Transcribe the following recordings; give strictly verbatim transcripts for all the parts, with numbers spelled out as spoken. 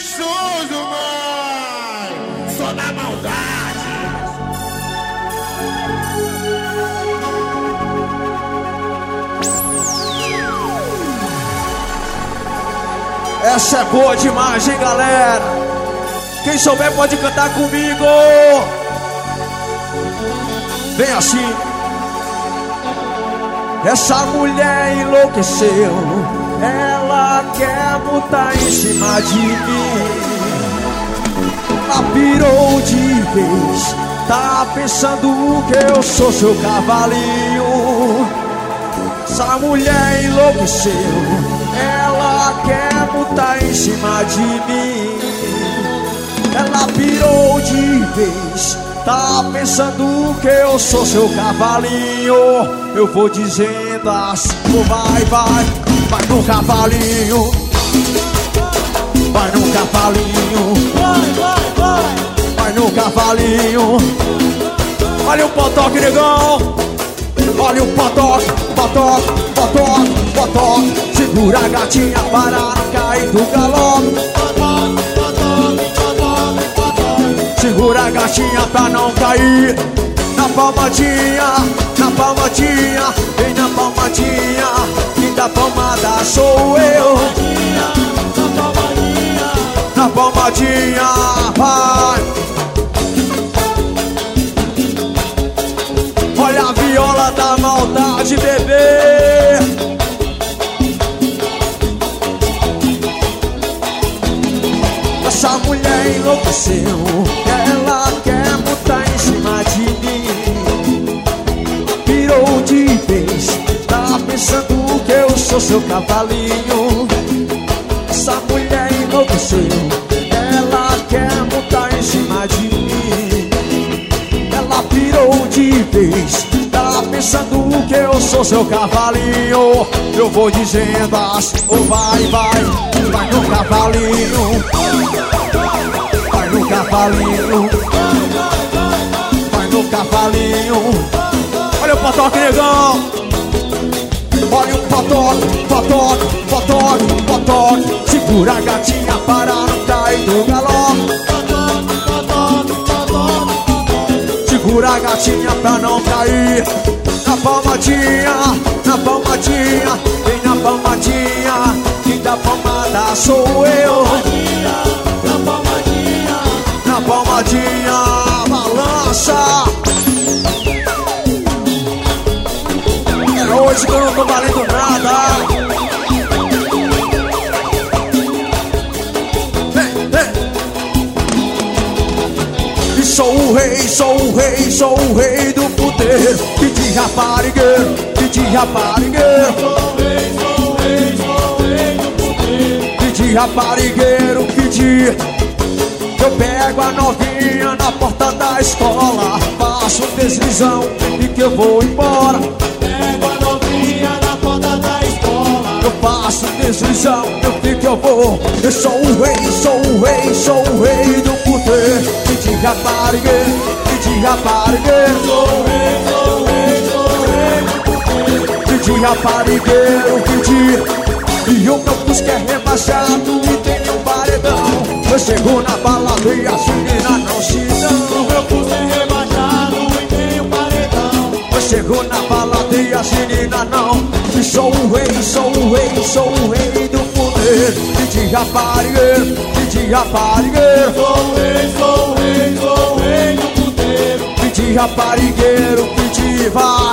gostoso, mãe. Só na maldade. Essa é boa demais, hein, galera? Quem souber pode cantar comigo. Vem assim. Essa mulher enlouqueceu, ela quer botar em cima de mim. Ela pirou de vez, tá pensando que eu sou seu cavalinho. Essa mulher enlouqueceu, ela quer botar em cima de mim. Ela pirou de vez, tá pensando que eu sou seu cavalinho. Eu vou dizendo assim, vai, vai, vai no cavalinho. Vai no cavalinho. Vai, vai, vai. Vai no cavalinho. Olha o potoque, negão. Olha o potoque, potoque, potoque, potoque. Segura a gatinha para não cair do galope. Segura a gatinha pra não cair. Na palmadinha, na palmadinha, vem na palmadinha. Quem dá palmada sou eu. Na palmadinha, vai. Olha a viola da maldade, bebê. Essa mulher enlouqueceu, ela quer botar em cima de mim. Pirou de vez, tá pensando que eu sou seu cavalinho. Essa mulher enlouqueceu, ela quer botar em cima de mim. Ela pirou de vez, tá pensando que eu sou seu cavalinho. Eu vou dizendo assim, oh, vai, vai, vai no cavalinho. Vai no cavalinho. Vai no cavalinho. Olha o potoque, negão. Olha o potoque, potoque, potoque, potoque. Segura a gatinha para não cair do galope. Segura a gatinha pra não cair. Na palmadinha, na palmadinha, vem na palmadinha. Quem dá palmada sou eu. Na palmadinha, na palmadinha, balança. É hoje que eu não tô valendo nada. Vem, vem. E sou o rei, sou o rei, sou o rei do puteiro. Que de raparigueiro, que de raparigueiro. Sou o rei, sou o rei, sou o rei do puteiro. Que de raparigueiro, que de... Eu pego a novinha na porta da escola, faço um deslizão e que eu vou embora. Pego a novinha na porta da escola, eu faço um deslizão, eu fico, eu vou. Eu sou o rei, sou o rei, sou o rei do puteiro. Que de raparigueiro, que de raparigueiro. Sou o rei, sou o rei, sou o rei do puteiro. Que de raparigueiro, que de... E o meu fusca é rebaixado e tem um paredão. Eu chego na balada e as meninas não se dão. O meu fusca é rebaixado e tem um paredão. Eu chego na balada e as meninas não. E sou o rei, sou o rei, sou o rei do poder. E de raparigueiro, e de raparigueiro. Sou o rei, sou o rei, sou o rei do poder. E de raparigueiro, que de vai.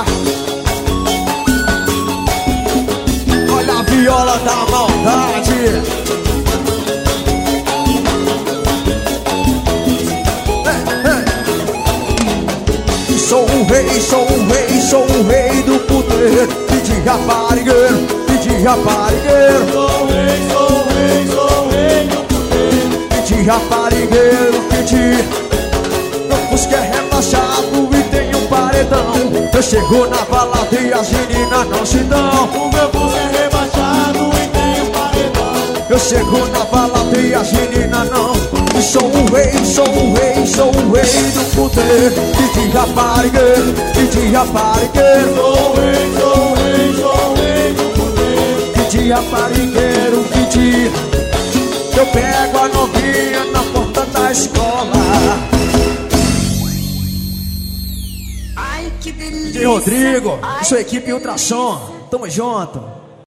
Olha a viola da maldade. Sou o rei, sou o rei, sou o rei do puteiro. Que de raparigueiro, que de raparigueiro. Sou o rei, sou o rei, sou o rei do puteiro. Que de raparigueiro, que de... Meu fusca é rebaixado e tem um paredão. Eu chego na balada e as meninas não se dão. O meu fusca é rebaixado e tem um paredão. Eu chego na balada e as meninas não. E sou o rei, sou o rei, sou o rei do poder. Que de raparigueiro, que de raparigueiro. Sou o rei, sou o rei, sou o rei do poder. Que de raparigueiro, que de... eu pego a novinha na porta da escola. Ai, que delícia. D J Rodrigo, sua equipe Ultrassom, tamo junto.